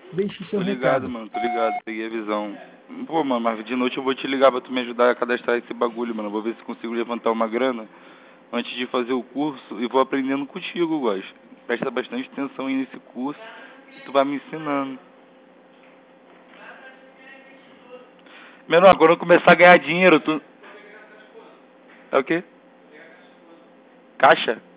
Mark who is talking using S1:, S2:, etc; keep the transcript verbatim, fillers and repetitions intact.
S1: Deixe seu
S2: Tô ligado,
S1: recado.
S2: mano, tô ligado, peguei a visão. Pô, mano, mas de noite eu vou te ligar pra tu me ajudar a cadastrar esse bagulho, mano. Vou ver se consigo levantar uma grana antes de fazer o curso e vou aprendendo contigo, gosto. Presta bastante atenção aí nesse curso que tu vai me ensinando. Menor, quando eu começar a ganhar dinheiro, tu... É o quê? Caixa?